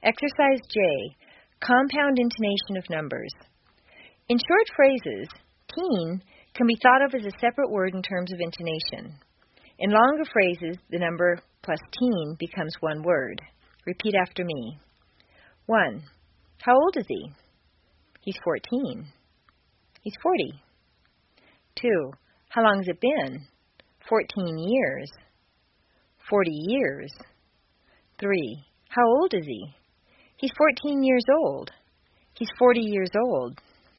Exercise J. Compound intonation of numbers. In short phrases, teen can be thought of as a separate word in terms of intonation. In longer phrases, the number plus teen becomes one word. Repeat after me. 1. How old is he? He's 14. He's 40. 2. How long has it been? 14 years. 40 years. 3. How old is he? He's 14 years old. He's 40 years old.